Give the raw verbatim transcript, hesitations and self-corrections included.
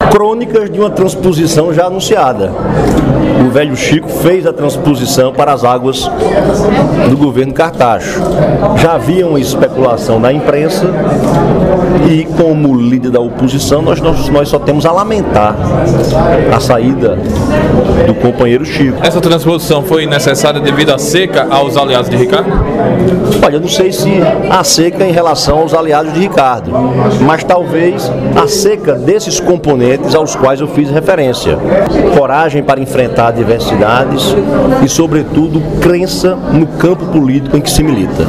crônicas de uma transposição já anunciada. O velho Chico fez a transposição para as águas do governo Cartacho. Já havia uma especulação na imprensa e, como líder da oposição, nós, nós, nós só temos a lamentar a saída do companheiro Chico. Essa transposição foi necessária devido à seca aos aliados de Ricardo? Olha, eu não sei se a seca em relação aos aliados de Ricardo, mas talvez a seca desses componentes aos quais eu fiz referência. Coragem para enfrentar adversidades e, sobretudo, crença no campo político em que se milita.